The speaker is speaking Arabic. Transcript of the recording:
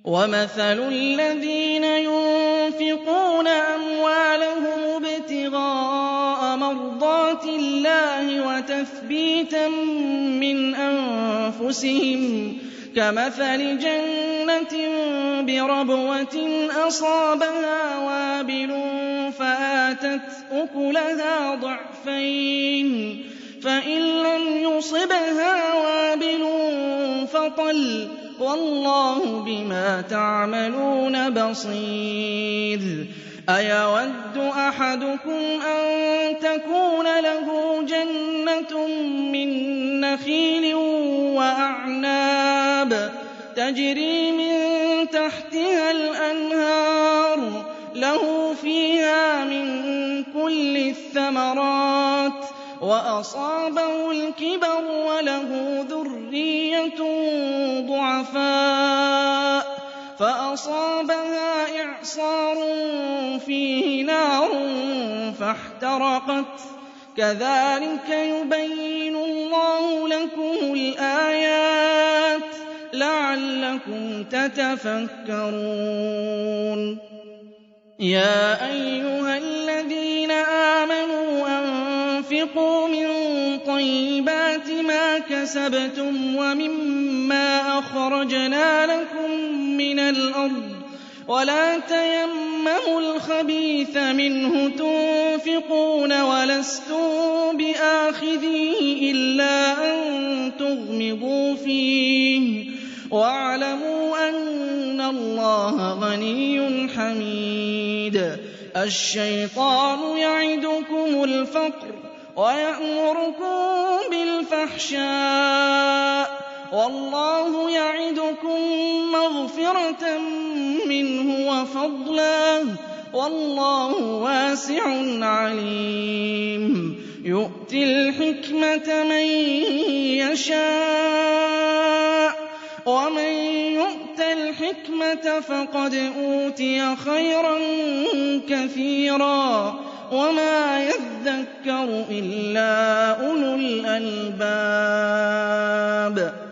وَمَثَلُ الَّذِينَ يُنفِقُونَ أَمْوَالَهُمُ ابْتِغَاءَ مَرْضَاتِ اللَّهِ وَتَثْبِيتًا مِّنْ أَنفُسِهِمْ كَمَثَلِ جَنَّةٍ بِرَبْوَةٍ أَصَابَهَا وَابِلٌ فَآتَتْ أُكُلَهَا ضِعْفَيْنِ فَإِن لَّمْ يُصِبْهَا وَابِلٌ فَطَلٌّ وَاللَّهُ بِمَا تَعْمَلُونَ بَصِيرٌ أَيَوَدُّ أَحَدُكُمْ أَن تَكُونَ لَهُ جَنَّةٌ مِّن نَّخِيلٍ وَأَعْنَابٍ تَجْرِي مِن تَحْتِهَا الْأَنْهَارُ لَهُ فِيهَا مِن كُلِّ الثَّمَرَاتِ وَأَصَابَهُ الْكِبَرُ وَلَهُ ذُرِّيَّةٌ ضُعَفَاءُ فَأَصَابَهَا إِعْصَارٌ فِيهِ نَارٌ فَاحْتَرَقَتْ ۗ كَذَٰلِكَ يُبَيِّنُ اللَّهُ لَكُمُ الْآيَاتِ لَعَلَّكُمْ تَتَفَكَّرُونَ يَا أَيُّهَا الَّذِينَ آمَنُوا أَنفِقُوا مِن طَيِّبَاتِ مَا كَسَبْتُمْ وَمِمَّا أَخْرَجْنَا لَكُم مِّنَ الْأَرْضِ وَلَا تَيَمَّمُوا الْخَبِيثَ مِنْهُ تُنفِقُونَ وَلَسْتُم بِآخِذِيهِ إِلَّا أَن تُغْمِضُوا فِيهِ وَاعْلَمُوا أَنَّ اللَّهَ غَنِيٌّ حَمِيدٌ الشَّيْطَانُ يَعِدُكُمُ الْفَقْرَ وَيَأْمُرُكُم بِالْفَحْشَاءِ وَاللَّهُ يَعِدُكُم مَّغْفِرَةً مِّنْهُ وَفَضْلًا ۗ وَاللَّهُ وَاسِعٌ عَلِيمٌ يُؤْتِي الْحِكْمَةَ مَن يَشَاءُ ۚ وَمَن يُؤْتَ الْحِكْمَةَ فَقَدْ أُوتِيَ خَيْرًا كَثِيرًا ۗ وَمَا يَذَّكَّرُ إِلَّا أُولُو الْأَلْبَابِ